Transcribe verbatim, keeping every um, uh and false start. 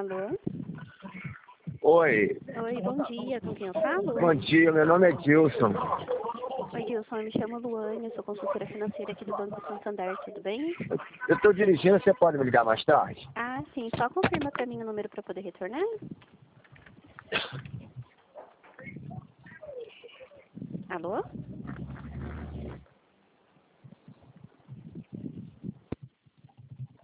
Alô? Oi. Oi, bom dia. Com quem eu falo? Bom dia, meu nome é Dilson. Oi, Dilson. Eu me chamo Luane, eu sou consultora financeira aqui do Banco Santander, tudo bem? Eu estou dirigindo, você pode me ligar mais tarde? Ah, sim. Só confirma para mim o número para poder retornar. Alô?